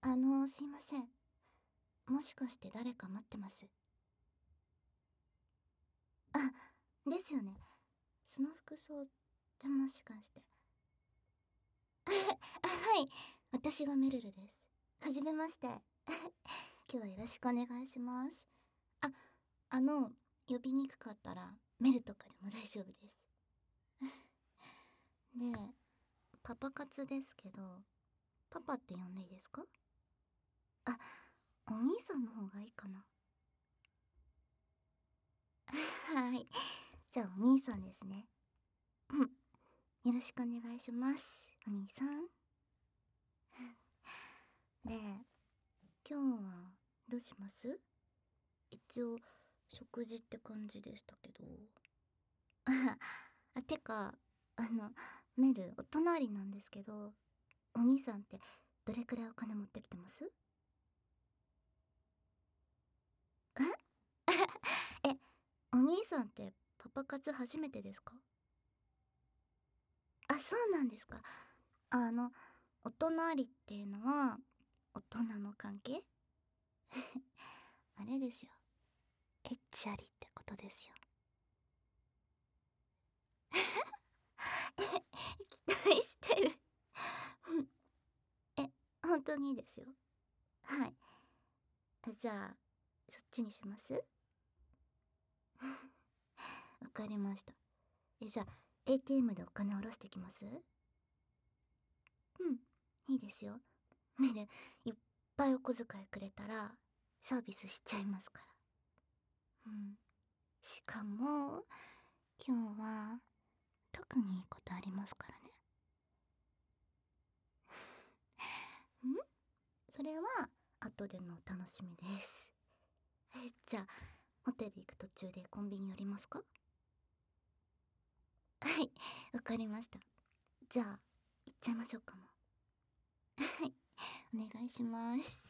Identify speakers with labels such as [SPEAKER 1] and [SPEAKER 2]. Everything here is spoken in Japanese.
[SPEAKER 1] すいません。もしかして誰か待ってます？あ、ですよね。その服装ってもしかして。はい。私がメルルです。はじめまして。今日はよろしくお願いします。あ、あの、呼びにくかったらメルとかでも大丈夫です。で、パパ活ですけど、パパって呼んでいいですか？あ、お兄さんの方がいいかな。はい。じゃあお兄さんですね。うん。よろしくお願いします。お兄さん。で、今日はどうします？一応、食事って感じでしたけど。てか、メル、お隣なんですけど、お兄さんってどれくらいお金持ってきてます？ええ、お兄さんってパパ活初めてですか？あ、そうなんですか。あの、お隣っていうのは、大人の関係？あれですよ。エッチありってことですよ。期待してる。え、本当にいいですよ。はい。じゃあ、そっちにします？わかりました。じゃあ、ATM でお金下ろしてきます？うん、いいですよ。メル、いっぱいお小遣いくれたら、サービスしちゃいますから。うん。しかも、今日は、特にいいことありますからね。んそれは、後でのお楽しみです。じゃあ、ホテル行く途中でコンビニ寄りますか？はい、わかりました。じゃあ、行っちゃいましょうかも。はい、お願いします。